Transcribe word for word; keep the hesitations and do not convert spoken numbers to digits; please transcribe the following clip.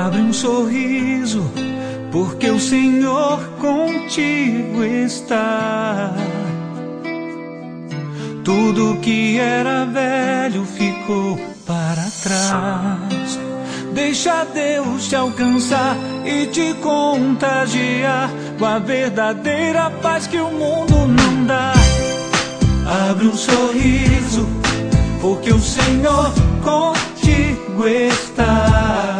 Abre um sorriso, porque o Senhor contigo está. Tudo que era velho ficou para trás. Deixa Deus te alcançar e te contagiar com a verdadeira paz que o mundo não dá. Abre um sorriso, porque o Senhor contigo está.